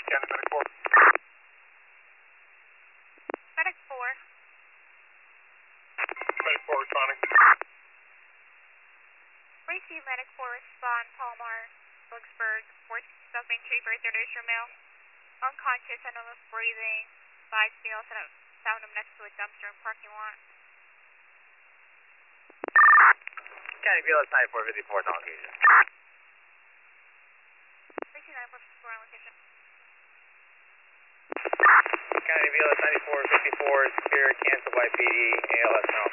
County Medic 4. Medic 4. Medic 4 responding. Receive Medic 4 respond, Palomar, Wilkesburg, 4 Main Street, birth order male. Unconscious and almost breathing. Five females and found him next to a dumpster in parking lot. County BLS 9454, location. Receive 9454 on location. County BLS 9454, Spirit, canceled by PD, ALS now.